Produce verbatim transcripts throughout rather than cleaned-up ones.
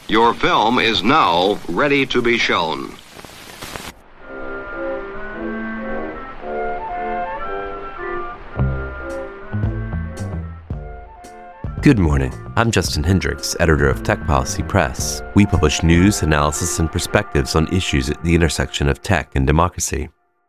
Your film is now ready to be shown. Good morning. I'm Justin Hendricks, editor of Tech Policy Press. We publish news, analysis, and perspectives on issues at the intersection of tech and democracy.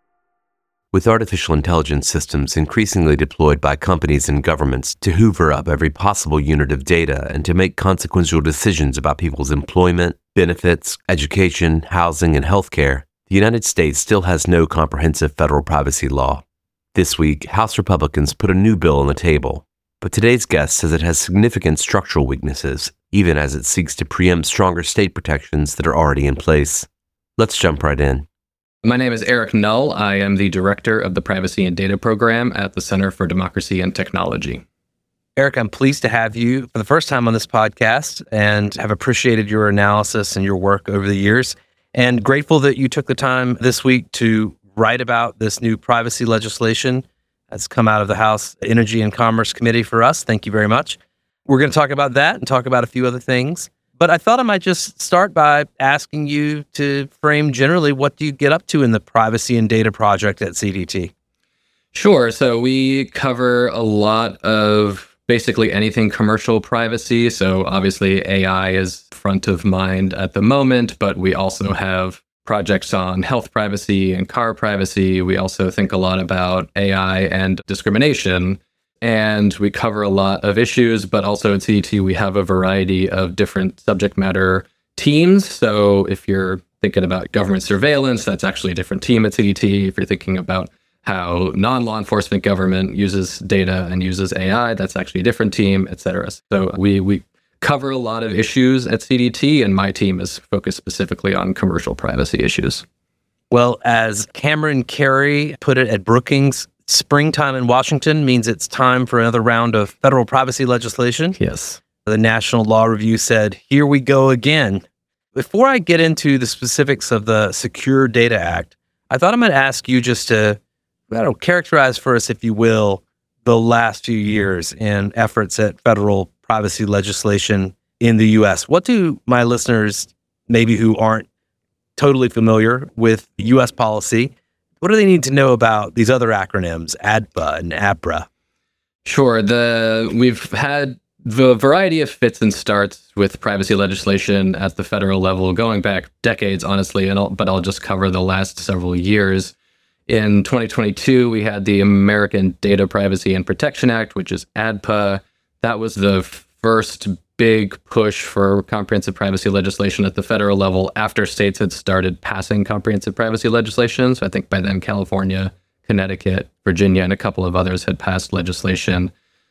With artificial intelligence systems increasingly deployed by companies and governments to hoover up every possible unit of data and to make consequential decisions about people's employment, benefits, education, housing, and healthcare, the United States still has no comprehensive federal privacy law. This week, House Republicans put a new bill on the table. But today's guest says it has significant structural weaknesses, even as it seeks to preempt stronger state protections that are already in place. Let's jump right in. My name is Eric Null. I am the director of the Privacy and Data Program at the Center for Democracy and Technology. Eric, I'm pleased to have you for the first time on this podcast and have appreciated your analysis and your work over the years, and grateful that you took the time this week to write about this new privacy legislation that's come out of the House Energy and Commerce Committee for us. Thank you very much. We're going to talk about that and talk about a few other things. But I thought I might just start by asking you to frame generally, what do you get up to in the Privacy and Data Project at C D T? Sure. So we cover a lot of basically anything commercial privacy. So obviously A I is front of mind at the moment, but we also have projects on health privacy and car privacy. We also think a lot about A I and discrimination. And we cover a lot of issues, but also at C D T, we have a variety of different subject matter teams. So if you're thinking about government surveillance, that's actually a different team at C D T. If you're thinking about how non-law enforcement government uses data and uses A I, that's actually a different team, et cetera. So we we cover a lot of issues at C D T, and my team is focused specifically on commercial privacy issues. Well, as Cameron Carey put it at Brookings, springtime in Washington means it's time for another round of federal privacy legislation. Yes. The National Law Review said, here we go again. Before I get into the specifics of the Secure Data Act, I thought I might ask you just to, I don't know, characterize for us, if you will, the last few years in efforts at federal privacy legislation in the U S. What do my listeners, maybe who aren't totally familiar with U S policy, what do they need to know about these other acronyms, A D P A and APRA? Sure. The we've had the variety of fits and starts with privacy legislation at the federal level going back decades, honestly, and I'll, but I'll just cover the last several years. In twenty twenty-two, we had the American Data Privacy and Protection Act, which is A D P A. That was the first big push for comprehensive privacy legislation at the federal level after states had started passing comprehensive privacy legislation. So I think by then California, Connecticut, Virginia, and a couple of others had passed legislation.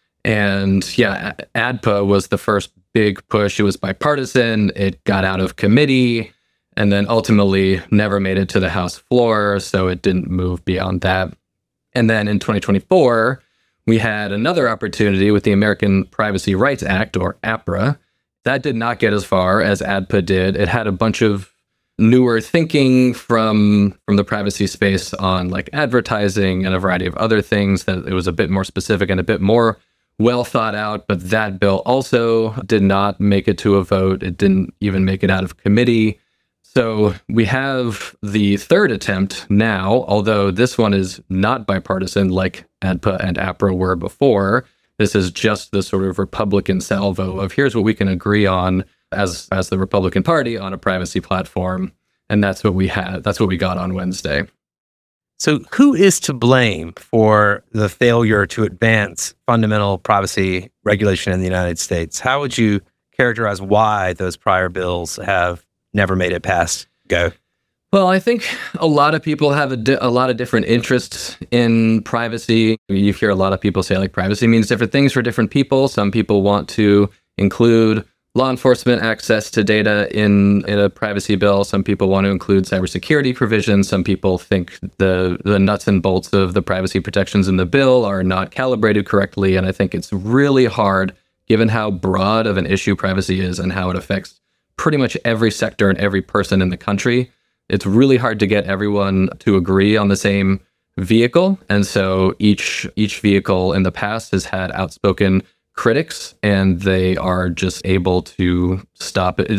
And yeah, A D P A was the first big push. It was bipartisan. It got out of committee and then ultimately never made it to the House floor. So it didn't move beyond that. And then in twenty twenty-four, we had another opportunity with the American Privacy Rights Act, or APRA. That did not get as far as A D P A did. It had a bunch of newer thinking from, from the privacy space on like advertising and a variety of other things, that it was a bit more specific and a bit more well thought out. But that bill also did not make it to a vote. It didn't even make it out of committee. So we have the third attempt now, although this one is not bipartisan like A D P A and APRA were before. This is just the sort of Republican salvo of here's what we can agree on as as the Republican Party on a privacy platform. And that's what we had. That's what we got on Wednesday. So who is to blame for the failure to advance fundamental privacy regulation in the United States? How would you characterize why those prior bills have never made it past go? Well, I think a lot of people have a, di- a lot of different interests in privacy. You hear a lot of people say like privacy means different things for different people. Some people want to include law enforcement access to data in, in a privacy bill. Some people want to include cybersecurity provisions. Some people think the, the nuts and bolts of the privacy protections in the bill are not calibrated correctly. And I think it's really hard, given how broad of an issue privacy is and how it affects pretty much every sector and every person in the country. It's really hard to get everyone to agree on the same vehicle. And so each each vehicle in the past has had outspoken critics, and they are just able to stop it. It's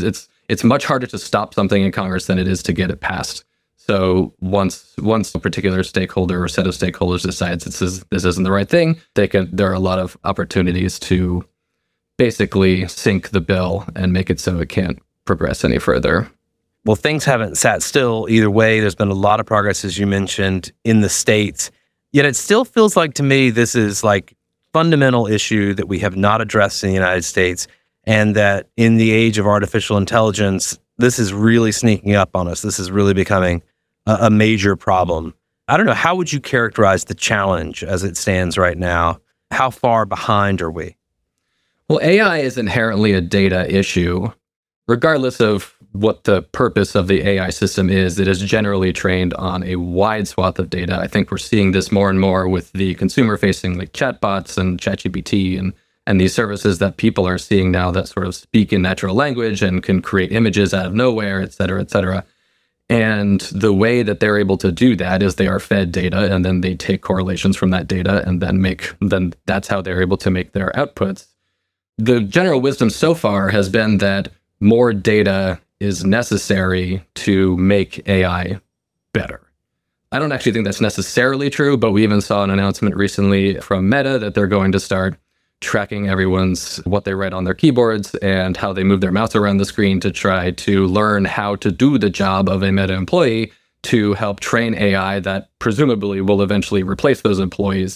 it's much harder to stop something in Congress than it is to get it passed. So once once a particular stakeholder or set of stakeholders decides this is this isn't the right thing, they can there are a lot of opportunities to basically sink the bill and make it so it can't progress any further. Well, things haven't sat still either way. There's been a lot of progress, as you mentioned, in the states. Yet it still feels like to me this is like fundamental issue that we have not addressed in the United States, and that in the age of artificial intelligence, this is really sneaking up on us. This is really becoming a, a major problem. I don't know, how would you characterize the challenge as it stands right now? How far behind are we? Well, A I is inherently a data issue. Regardless of what the purpose of the A I system is, it is generally trained on a wide swath of data. I think we're seeing this more and more with the consumer-facing like chatbots and ChatGPT and and these services that people are seeing now that sort of speak in natural language and can create images out of nowhere, et cetera, et cetera. And the way that they're able to do that is they are fed data, and then they take correlations from that data, and then make then that's how they're able to make their outputs. The general wisdom so far has been that more data is necessary to make A I better. I don't actually think that's necessarily true, but we even saw an announcement recently from Meta that they're going to start tracking everyone's what they write on their keyboards and how they move their mouse around the screen to try to learn how to do the job of a Meta employee to help train A I that presumably will eventually replace those employees.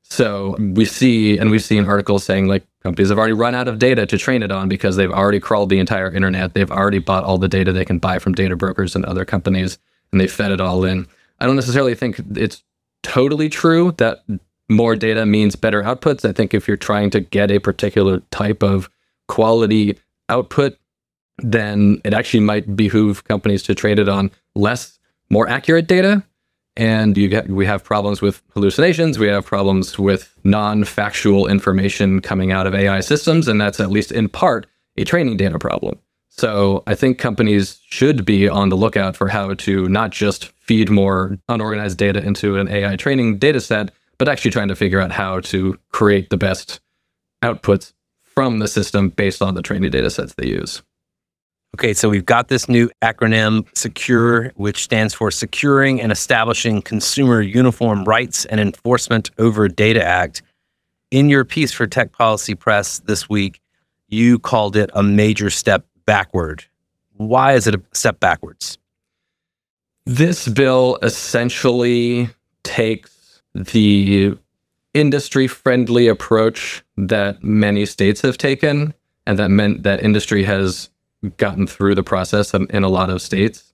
So we see, and we've seen articles saying like companies have already run out of data to train it on because they've already crawled the entire internet. They've already bought all the data they can buy from data brokers and other companies, and they fed it all in. I don't necessarily think it's totally true that more data means better outputs. I think if you're trying to get a particular type of quality output, then it actually might behoove companies to trade it on less, more accurate data. And you get, we have problems with hallucinations. We have problems with non-factual information coming out of A I systems, and that's at least in part a training data problem. So I think companies should be on the lookout for how to not just feed more unorganized data into an A I training data set, but actually trying to figure out how to create the best outputs from the system based on the training data sets they use. Okay, so we've got this new acronym, SECURE, which stands for Securing and Establishing Consumer Uniform Rights and Enforcement Over Data Act. In your piece for Tech Policy Press this week, you called it a major step backward. Why is it a step backwards? This bill essentially takes the industry-friendly approach that many states have taken, and that meant that industry has gotten through the process in a lot of states,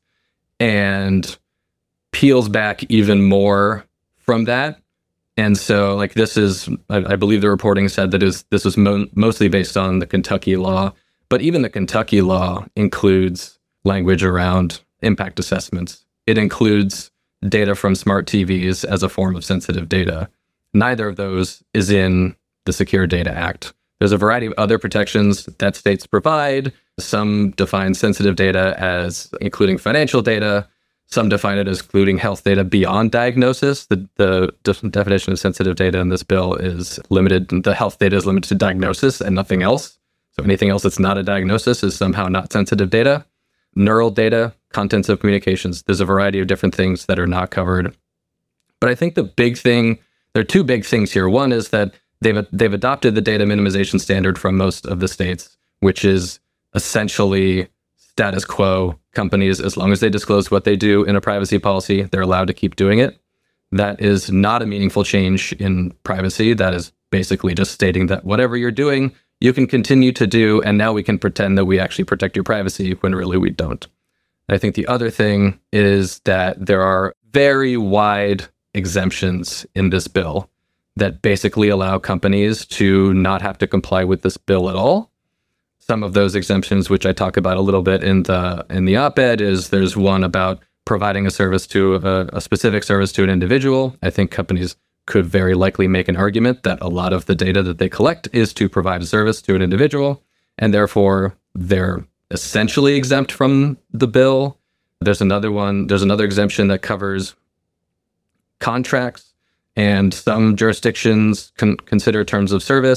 and peels back even more from that. And so, like, this is, I, I believe the reporting said that is this was mo- mostly based on the Kentucky law, but even the Kentucky law includes language around impact assessments. It includes data from smart T Vs as a form of sensitive data. Neither of those is in the Secure Data Act. There's a variety of other protections that states provide. Some define sensitive data as including financial data. Some define it as including health data beyond diagnosis. The, the de- definition of sensitive data in this bill is limited. The health data is limited to diagnosis and nothing else. So anything else that's not a diagnosis is somehow not sensitive data. Neural data, contents of communications. There's a variety of different things that are not covered. But I think the big thing, there are two big things here. One is that they've they've adopted the data minimization standard from most of the states, which is essentially status quo. Companies, as long as they disclose what they do in a privacy policy, they're allowed to keep doing it. That is not a meaningful change in privacy. That is basically just stating that whatever you're doing, you can continue to do, and now we can pretend that we actually protect your privacy when really we don't. I think the other thing is that there are very wide exemptions in this bill that basically allow companies to not have to comply with this bill at all. Some of those exemptions, which I talk about a little bit in the in the op-ed, is there's one about providing a service to a, a specific service to an individual. I think companies could very likely make an argument that a lot of the data that they collect is to provide a service to an individual, and therefore they're essentially exempt from the bill. There's another one, there's another exemption that covers contracts, and some jurisdictions con- consider terms of service,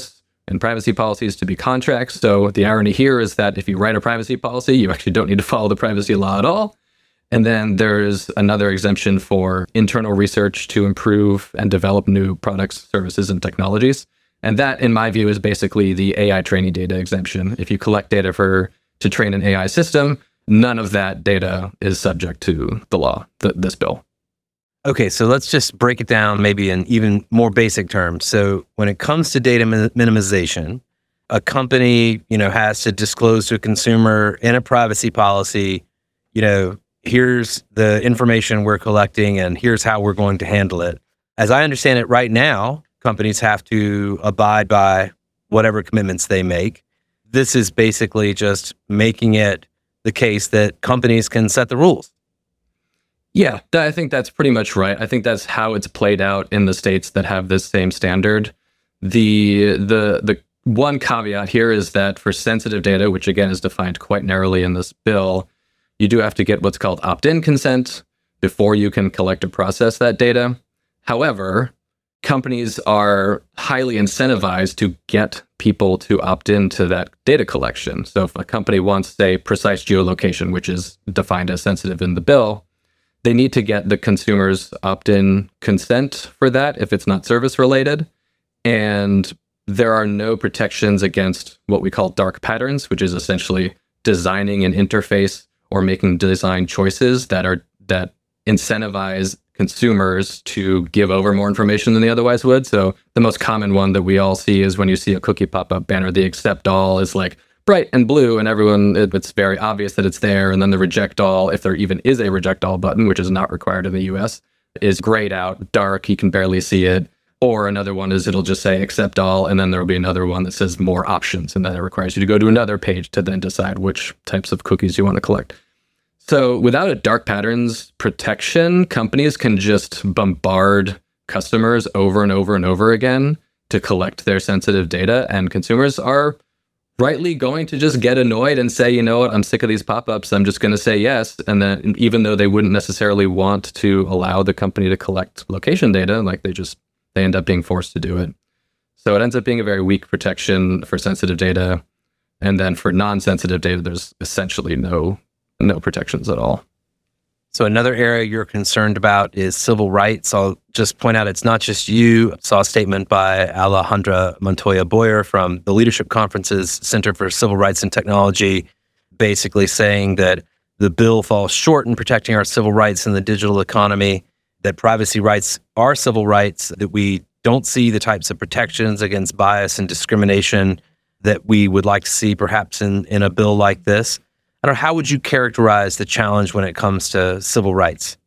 and privacy policies to be contracts. So the irony here is that if you write a privacy policy, you actually don't need to follow the privacy law at all. And then there's another exemption for internal research to improve and develop new products, services, and technologies. And that, in my view, is basically the A I training data exemption. If you collect data for to train an A I system, none of that data is subject to the law, th- this bill. Okay, so let's just break it down maybe in even more basic terms. So when it comes to data min- minimization, a company, you know, has to disclose to a consumer in a privacy policy, you know, here's the information we're collecting and here's how we're going to handle it. As I understand it right now, companies have to abide by whatever commitments they make. This is basically just making it the case that companies can set the rules. Yeah, th- I think that's pretty much right. I think that's how it's played out in the states that have this same standard. The the the one caveat here is that for sensitive data, which again is defined quite narrowly in this bill, you do have to get what's called opt-in consent before you can collect or process that data. However, companies are highly incentivized to get people to opt into that data collection. So if a company wants, say, precise geolocation, which is defined as sensitive in the bill, they need to get the consumer's opt-in consent for that if it's not service related. And there are no protections against what we call dark patterns, which is essentially designing an interface or making design choices that are that incentivize consumers to give over more information than they otherwise would. So the most common one that we all see is when you see a cookie pop-up banner, the accept all is like bright and blue, and everyone, it, it's very obvious that it's there. And then the reject all, if there even is a reject all button, which is not required in the U S, is grayed out, dark, you can barely see it. Or another one is it'll just say accept all, and then there'll be another one that says more options, and then it requires you to go to another page to then decide which types of cookies you want to collect. So without a dark patterns protection, companies can just bombard customers over and over and over again to collect their sensitive data, and consumers are rightly going to just get annoyed and say, you know what, I'm sick of these pop-ups, I'm just going to say yes. And then even though they wouldn't necessarily want to allow the company to collect location data, like they just, they end up being forced to do it. So it ends up being a very weak protection for sensitive data. And then for non-sensitive data, there's essentially no no protections at all. So another area you're concerned about is civil rights. I'll just point out it's not just you. I saw a statement by Alejandra Montoya Boyer from the Leadership Conference's Center for Civil Rights and Technology, basically saying that the bill falls short in protecting our civil rights in the digital economy, that privacy rights are civil rights, that we don't see the types of protections against bias and discrimination that we would like to see perhaps in, in a bill like this. I don't know, how would you characterize the challenge when it comes to civil rights?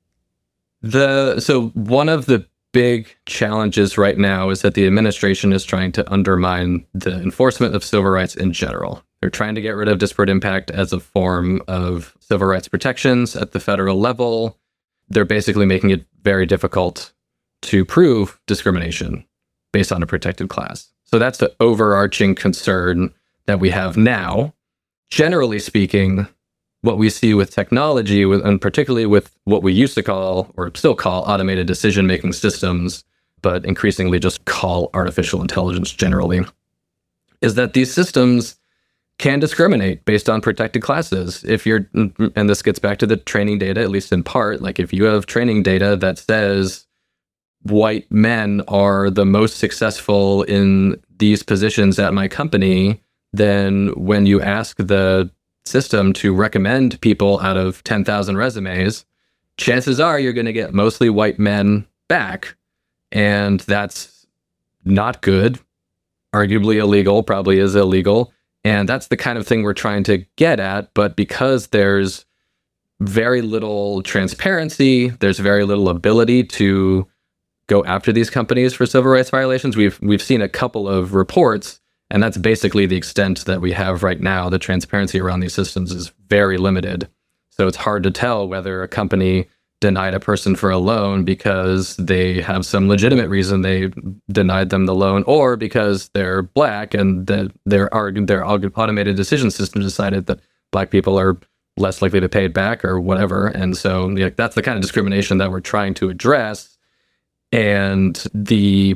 The so one of the big challenges right now is that the administration is trying to undermine the enforcement of civil rights in general. They're trying to get rid of disparate impact as a form of civil rights protections at the federal level. They're basically making it very difficult to prove discrimination based on a protected class. So that's the overarching concern that we have now. Generally speaking, what we see with technology, with, and particularly with what we used to call, or still call, automated decision-making systems, but increasingly just call artificial intelligence generally, is that these systems can discriminate based on protected classes. If you're, and this gets back to the training data, at least in part, like if you have training data that says white men are the most successful in these positions at my company, then when you ask the system to recommend people out of ten thousand resumes, chances are you're going to get mostly white men back. And that's not good, arguably illegal, probably is illegal. And that's the kind of thing we're trying to get at. But because there's very little transparency, there's very little ability to go after these companies for civil rights violations. We've we've seen a couple of reports, and that's basically the extent that we have right now. The transparency around these systems is very limited. So it's hard to tell whether a company denied a person for a loan because they have some legitimate reason they denied them the loan, or because they're black and that their their automated decision system decided that black people are less likely to pay it back or whatever. And so yeah, that's the kind of discrimination that we're trying to address. And the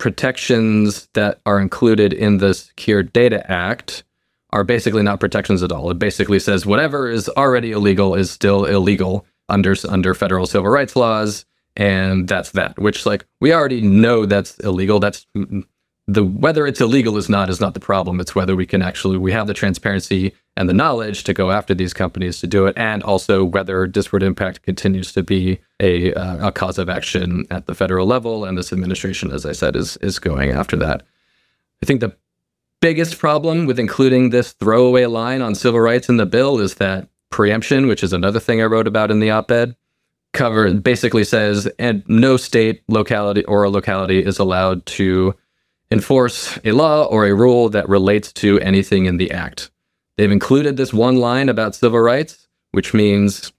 protections that are included in the Secure Data Act are basically not protections at all. It basically says whatever is already illegal is still illegal under under federal civil rights laws, and that's that. Which, like, we already know that's illegal. That's the whether it's illegal is not is not the problem. It's whether we can actually we have the transparency and the knowledge to go after these companies to do it, and also whether disparate impact continues to be a uh, a cause of action at the federal level. And this administration, as I said, is is going after that. I think the biggest problem with including this throwaway line on civil rights in the bill is that preemption, which is another thing I wrote about in the op-ed, cover basically says, and no state, locality, or a locality is allowed to enforce a law or a rule that relates to anything in the act. They've included this one line about civil rights, which means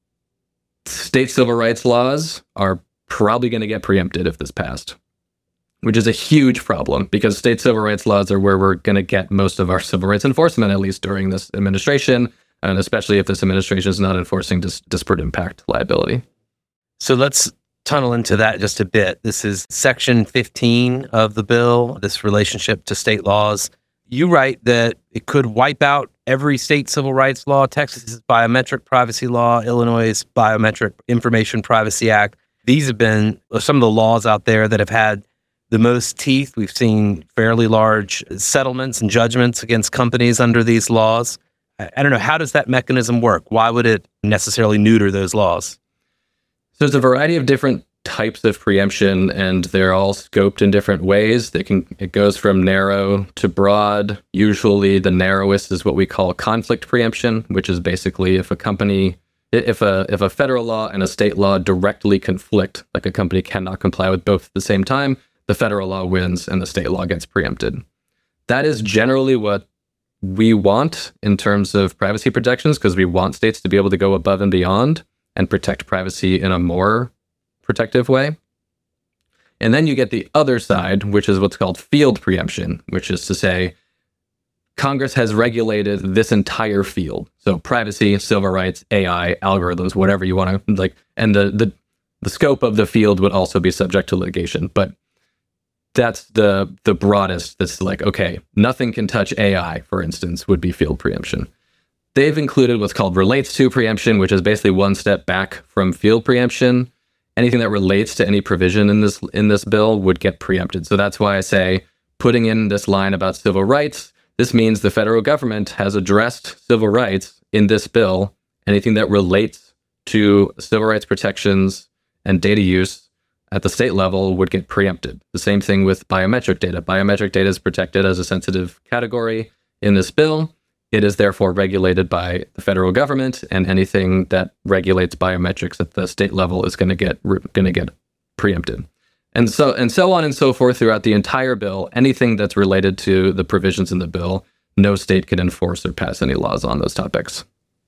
state civil rights laws are probably going to get preempted if this passed, which is a huge problem because state civil rights laws are where we're going to get most of our civil rights enforcement, at least during this administration, and especially if this administration is not enforcing dis- disparate impact liability. So let's tunnel into that just a bit. This is section fifteen of the bill, this relationship to state laws. You write that it could wipe out every state civil rights law, Texas's biometric privacy law, Illinois' Biometric Information Privacy Act. These have been some of the laws out there that have had the most teeth. We've seen fairly large settlements and judgments against companies under these laws. I, I don't know, how does that mechanism work? Why would it necessarily neuter those laws? So there's a variety of different types of preemption, and they're all scoped in different ways. They can it goes from narrow to broad. Usually the narrowest is what we call conflict preemption, which is basically if a company if a if a federal law and a state law directly conflict, like a company cannot comply with both at the same time, the federal law wins and the state law gets preempted. That is generally what we want in terms of privacy protections, because we want states to be able to go above and beyond and protect privacy in a more protective way. And then you get the other side, which is what's called field preemption, which is to say Congress has regulated this entire field. So privacy, civil rights, A I, algorithms, whatever you want to like, and the the the scope of the field would also be subject to litigation. But that's the the broadest. That's like, okay, nothing can touch A I, for instance, would be field preemption. They've included what's called relates to preemption, which is basically one step back from field preemption. Anything that relates to any provision in this in this bill would get preempted. So that's why I say putting in this line about civil rights, this means the federal government has addressed civil rights in this bill. Anything that relates to civil rights protections and data use at the state level would get preempted. The same thing with biometric data. Biometric data is protected as a sensitive category in this bill. It is therefore regulated by the federal government, and anything that regulates biometrics at the state level is going to get going to get preempted. And so and so on and so forth throughout the entire bill. Anything that's related to the provisions in the bill, no state can enforce or pass any laws on those topics.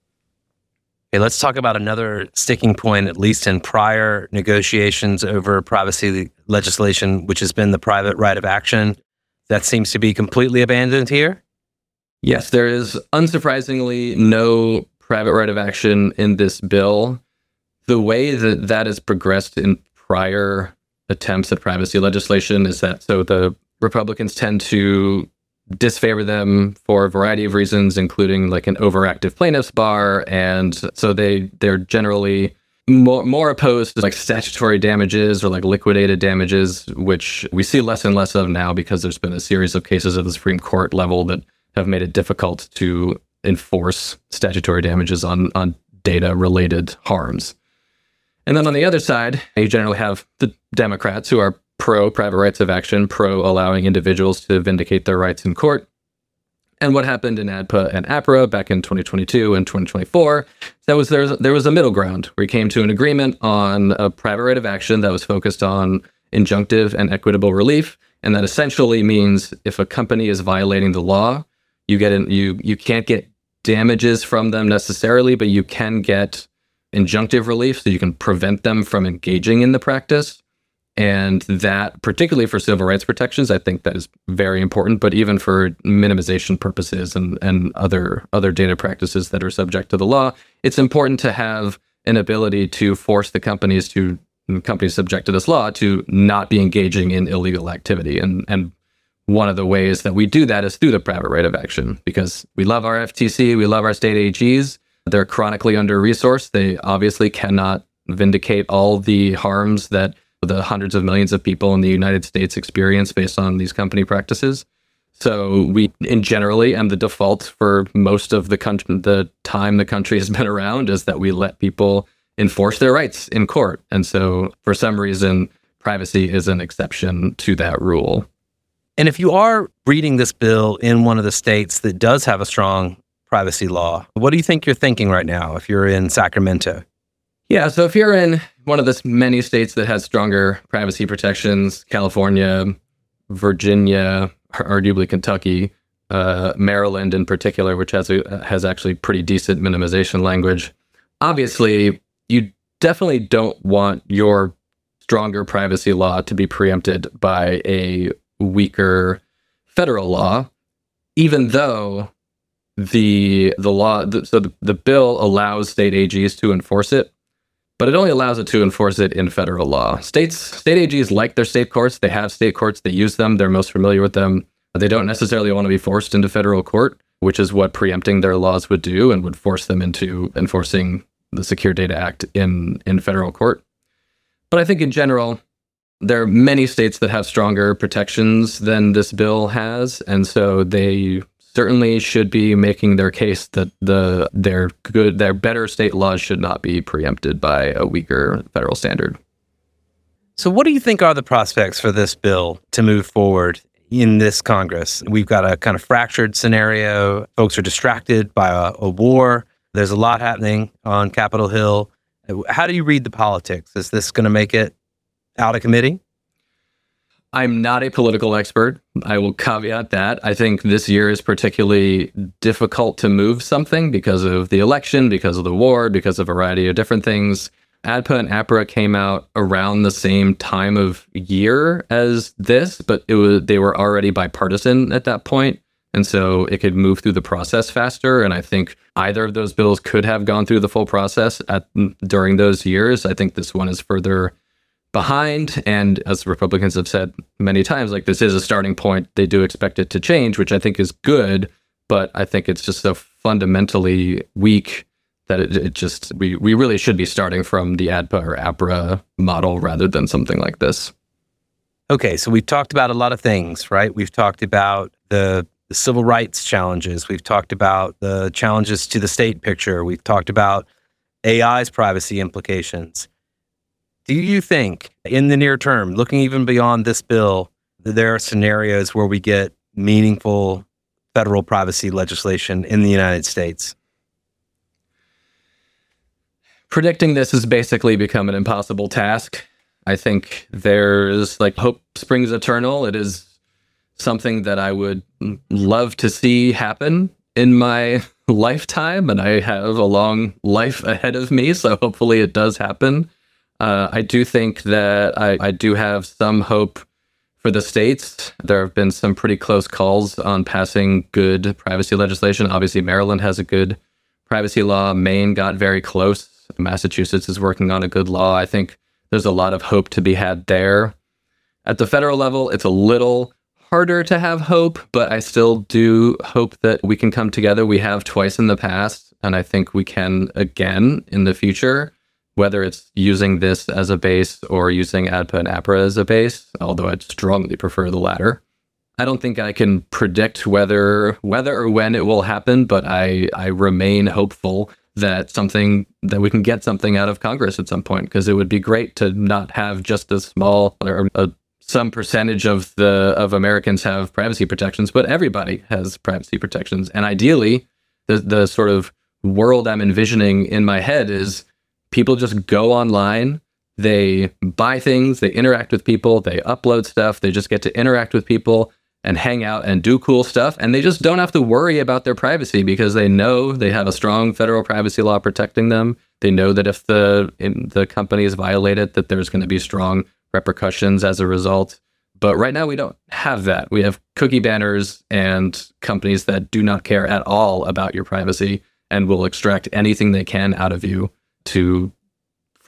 Okay, let's talk about another sticking point, at least in prior negotiations over privacy legislation, which has been the private right of action. That seems to be completely abandoned here. Yes, there is unsurprisingly no private right of action in this bill. The way that that has progressed in prior attempts at privacy legislation is that so the Republicans tend to disfavor them for a variety of reasons, including like an overactive plaintiffs bar, and so they they're generally more, more opposed to like statutory damages or like liquidated damages, which we see less and less of now because there's been a series of cases at the Supreme Court level that have made it difficult to enforce statutory damages on, on data-related harms. And then on the other side, you generally have the Democrats who are pro-private rights of action, pro-allowing individuals to vindicate their rights in court. And what happened in A D P A and APRA back in twenty twenty-two and twenty twenty-four, that was there was, there was a middle ground where we came to an agreement on a private right of action that was focused on injunctive and equitable relief. And that essentially means if a company is violating the law, You get in, you you can't get damages from them necessarily, but you can get injunctive relief, so you can prevent them from engaging in the practice. And that, particularly for civil rights protections, I think that is very important. But even for minimization purposes and and other other data practices that are subject to the law, it's important to have an ability to force the companies to companies subject to this law to not be engaging in illegal activity. And, and one of the ways that we do that is through the private right of action, because we love our F T C, we love our state A Gs. They're chronically under-resourced. They obviously cannot vindicate all the harms that the hundreds of millions of people in the United States experience based on these company practices. So we, in generally, and the default for most of the country, the time the country has been around, is that we let people enforce their rights in court. And so for some reason, privacy is an exception to that rule. And if you are reading this bill in one of the states that does have a strong privacy law, what do you think you're thinking right now if you're in Sacramento? Yeah, so if you're in one of the many states that has stronger privacy protections, California, Virginia, arguably Kentucky, uh, Maryland in particular, which has a, has actually pretty decent minimization language, obviously you definitely don't want your stronger privacy law to be preempted by a weaker federal law, even though the the law, the, so the, the bill allows state A Gs to enforce it, but it only allows it to enforce it in federal law. States, state A Gs like their state courts. They have state courts. They use them. They're most familiar with them. They don't necessarily want to be forced into federal court, which is what preempting their laws would do and would force them into enforcing the Secure Data Act in, in federal court. But I think in general, there are many states that have stronger protections than this bill has, and so they certainly should be making their case that the their good, their better state laws should not be preempted by a weaker federal standard. So what do you think are the prospects for this bill to move forward in this Congress? We've got a kind of fractured scenario. Folks are distracted by a, a war. There's a lot happening on Capitol Hill. How do you read the politics? Is this going to make it out of committee? I'm not a political expert. I will caveat that. I think this year is particularly difficult to move something because of the election, because of the war, because of a variety of different things. A D P A and APRA came out around the same time of year as this, but it was they were already bipartisan at that point, and so it could move through the process faster. And I think either of those bills could have gone through the full process at during those years. I think this one is further behind, and as Republicans have said many times, like, this is a starting point. They do expect it to change, which I think is good, but I think it's just so fundamentally weak that it, it just we we really should be starting from the A D P A or APRA model rather than something like this. Okay, so we've talked about a lot of things, right? We've talked about the, the civil rights challenges. We've talked about the challenges to the state picture. We've talked about A I's privacy implications. Do you think in the near term, looking even beyond this bill, that there are scenarios where we get meaningful federal privacy legislation in the United States? Predicting this has basically become an impossible task. I think there's like hope springs eternal. It is something that I would love to see happen in my lifetime, and I have a long life ahead of me, so hopefully it does happen. Uh, I do think that I, I do have some hope for the states. There have been some pretty close calls on passing good privacy legislation. Obviously, Maryland has a good privacy law. Maine got very close. Massachusetts is working on a good law. I think there's a lot of hope to be had there. At the federal level, it's a little harder to have hope, but I still do hope that we can come together. We have twice in the past, and I think we can again in the future, whether it's using this as a base or using A D P A and APRA as a base, although I'd strongly prefer the latter. I don't think I can predict whether whether or when it will happen, but I, I remain hopeful that something that we can get something out of Congress at some point, because it would be great to not have just a small or a, some percentage of the of Americans have privacy protections, but everybody has privacy protections. And ideally, the the sort of world I'm envisioning in my head is people just go online, they buy things, they interact with people, they upload stuff, they just get to interact with people and hang out and do cool stuff. And they just don't have to worry about their privacy because they know they have a strong federal privacy law protecting them. They know that if the in, the company is violated, that there's going to be strong repercussions as a result. But right now we don't have that. We have cookie banners and companies that do not care at all about your privacy and will extract anything they can out of you to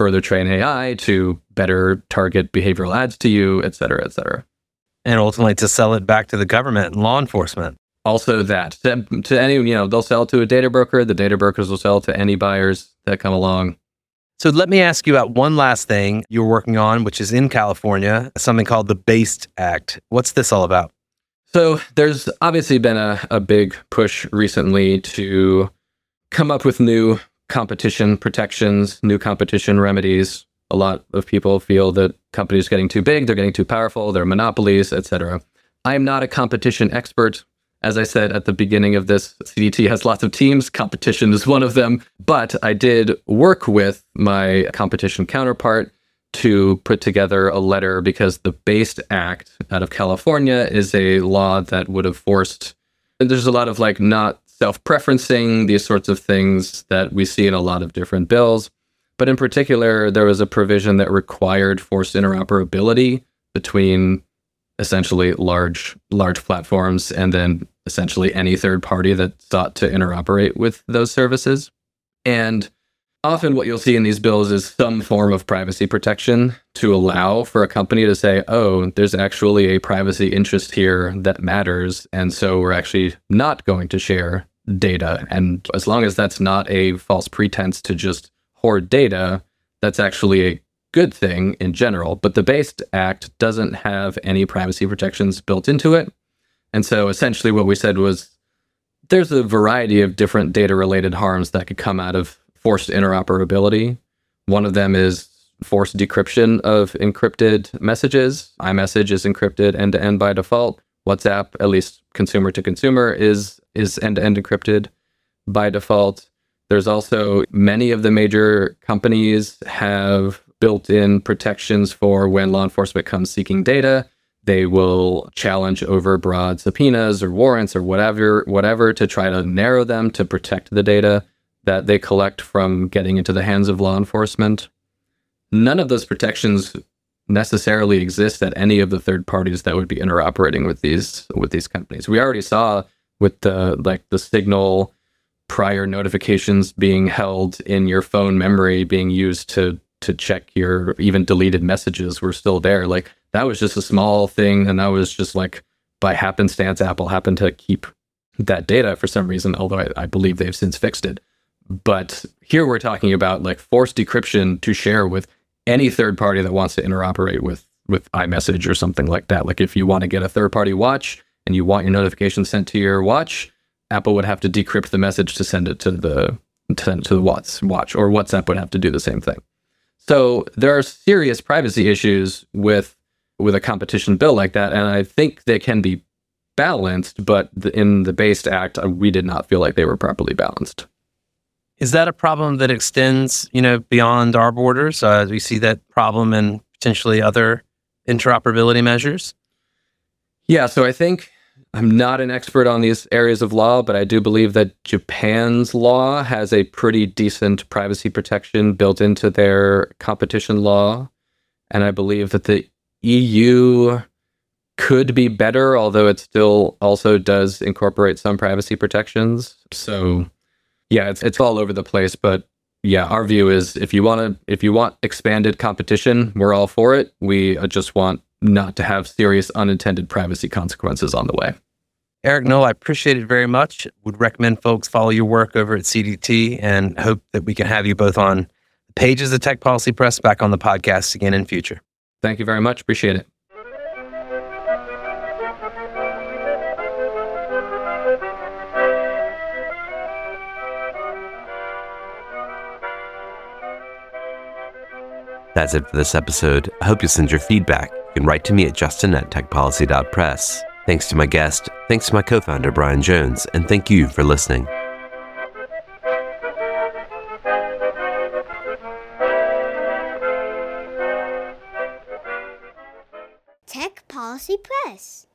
further train A I to better target behavioral ads to you, et cetera, et cetera. And ultimately to sell it back to the government and law enforcement. Also that, to, to any, you know, they'll sell to a data broker. The data brokers will sell to any buyers that come along. So let me ask you about one last thing you're working on, which is in California, something called the BASTE Act. What's this all about? So there's obviously been a, a big push recently to come up with new competition protections, new competition remedies. A lot of people feel that companies are getting too big, they're getting too powerful, they're monopolies, et cetera. I am not a competition expert. As I said at the beginning of this, C D T has lots of teams. Competition is one of them. But I did work with my competition counterpart to put together a letter because the BASTE Act out of California is a law that would have forced, and there's a lot of like not self-preferencing, these sorts of things that we see in a lot of different bills. But in particular, there was a provision that required forced interoperability between essentially large large platforms and then essentially any third party that sought to interoperate with those services. And often what you'll see in these bills is some form of privacy protection to allow for a company to say, oh, there's actually a privacy interest here that matters. And so we're actually not going to share data. And as long as that's not a false pretense to just hoard data, that's actually a good thing in general. But the BASTE Act doesn't have any privacy protections built into it. And so essentially what we said was there's a variety of different data-related harms that could come out of forced interoperability. One of them is forced decryption of encrypted messages. iMessage is encrypted end-to-end by default. WhatsApp, at least consumer to consumer, is is end-to-end encrypted by default. There's also many of the major companies have built-in protections for when law enforcement comes seeking data. They will challenge over broad subpoenas or warrants or whatever, whatever to try to narrow them to protect the data that they collect from getting into the hands of law enforcement. None of those protections necessarily exist at any of the third parties that would be interoperating with these with these companies. We already saw with the like the Signal prior notifications being held in your phone memory being used to to check your even deleted messages were still there. Like that was just a small thing, and that was just like by happenstance, Apple happened to keep that data for some reason, although I, I believe they've since fixed it. But here we're talking about like forced decryption to share with any third party that wants to interoperate with with iMessage or something like that. Like if you want to get a third party watch and you want your notifications sent to your watch, Apple would have to decrypt the message to send it to the to, send it to the watch, watch, or WhatsApp would have to do the same thing. So there are serious privacy issues with with a competition bill like that, and I think they can be balanced, but the, in the BASTE Act, we did not feel like they were properly balanced. Is that a problem that extends, you know, beyond our borders? Uh, do you see that problem in potentially other interoperability measures? Yeah, so I think I'm not an expert on these areas of law, but I do believe that Japan's law has a pretty decent privacy protection built into their competition law. And I believe that the E U could be better, although it still also does incorporate some privacy protections. So yeah, it's it's all over the place, but yeah, our view is if you want to if you want expanded competition, we're all for it. We just want not to have serious unintended privacy consequences on the way. Eric Noll, I appreciate it very much. Would recommend folks follow your work over at C D T and hope that we can have you both on the pages of Tech Policy Press, back on the podcast again in future. Thank you very much. Appreciate it. That's it for this episode. I hope you send your feedback. You can write to me at justin at techpolicy dot press. Thanks to my guest, thanks to my co-founder, Brian Jones, and thank you for listening. Tech Policy Press.